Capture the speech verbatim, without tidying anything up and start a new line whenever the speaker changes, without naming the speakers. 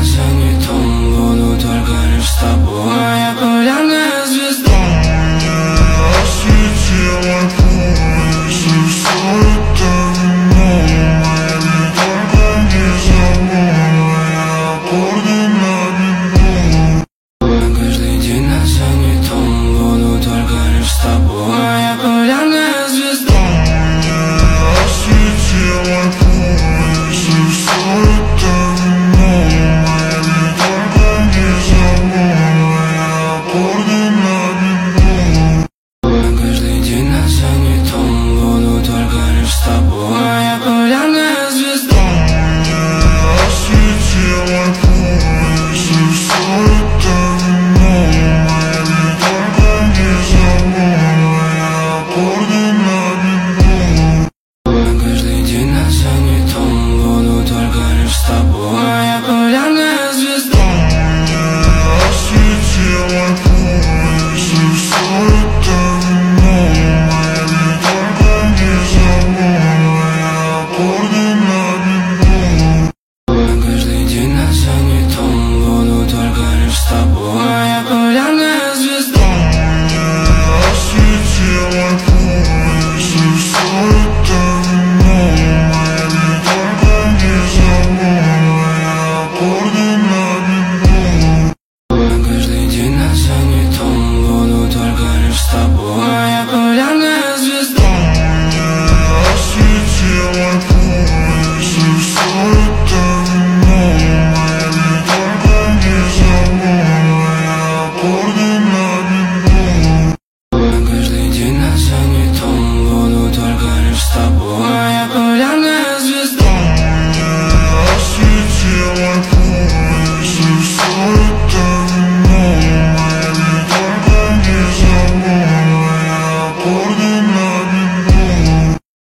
занятым буду только лишь с тобой. Моя полярная звезда осветила пояс, и все это вино моими только не забыла. Я аккорды на бегу. Каждый день на занятым буду только лишь с тобой. Моя полярная звезда осветила пояс, и все это вино моими только не забыла. Я аккорды на бегу. Каждый день на занятым буду только лишь с тобой. Моя полярная звезда осветила пояс, и все это вино моими только не забыла. Я аккорды на бегу. Каждый день на занятым буду только лишь с тобой. Моя полярная звезда осветила пояс, и все это вино моими только не забыла. Я аккорды на бегу. Каждый день на занятым буду только лишь с тобой. Моя полярная звезда осветила пояс, и все это вино моими только не забыла. Я аккорды на бегу. Каждый день на занятым буду только лишь с тобой. Моя полярная звезда осветила пояс, и все это вино моими только не забыла. Я аккорды на бегу. Каждый день на занятым буду только лишь с тобой. Моя полярная звезда осветила пояс, и все это вино моими только не забыла. Я аккорды